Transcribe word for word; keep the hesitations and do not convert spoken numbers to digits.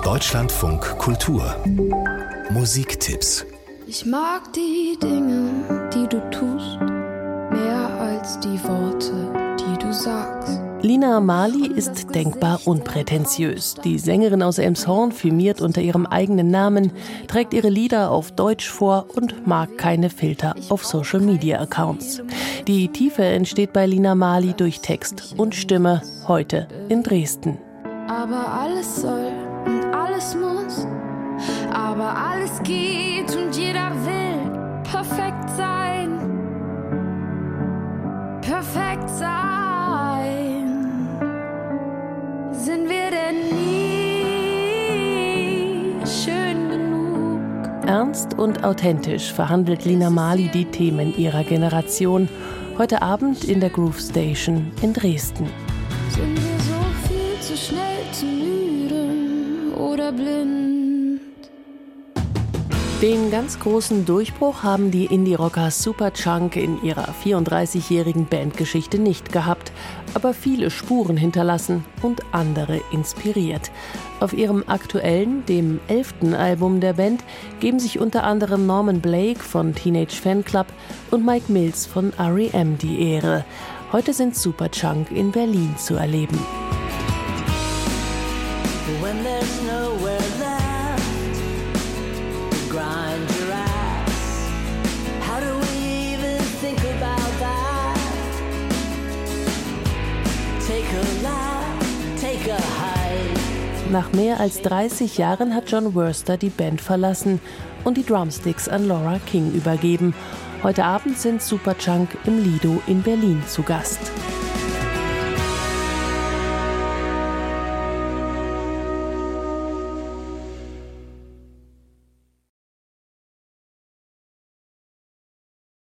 Deutschlandfunk Kultur Musiktipps. Ich mag die Dinge, die du tust, mehr als die Worte, die du sagst. Lina Marley ist denkbar unprätentiös. Die Sängerin aus Elmshorn firmiert unter ihrem eigenen Namen, trägt ihre Lieder auf Deutsch vor und mag keine Filter auf Social-Media-Accounts. Die Tiefe entsteht bei Lina Marley durch Text und Stimme, heute in Dresden. Aber alles soll und alles muss, aber alles geht und jeder will perfekt sein. Perfekt sein. Sind wir denn nie schön genug? Ernst und authentisch verhandelt Lina Marley die Themen ihrer Generation. Heute Abend in der Groove Station in Dresden. Sind wir so viel zu schnell, zu müde oder blind? Den ganz großen Durchbruch haben die Indie-Rocker Superchunk in ihrer vierunddreißigjährigen Bandgeschichte nicht gehabt, aber viele Spuren hinterlassen und andere inspiriert. Auf ihrem aktuellen, dem elften Album der Band, geben sich unter anderem Norman Blake von Teenage Fanclub und Mike Mills von R E M die Ehre. Heute sind Superchunk in Berlin zu erleben. When there's nowhere left to grind your ass, how do we even think about that? Take a laugh, take a hike. Nach mehr als dreißig Jahren hat Jon Wurster die Band verlassen und die Drumsticks an Laura King übergeben. Heute Abend sind Superchunk im Lido in Berlin zu Gast.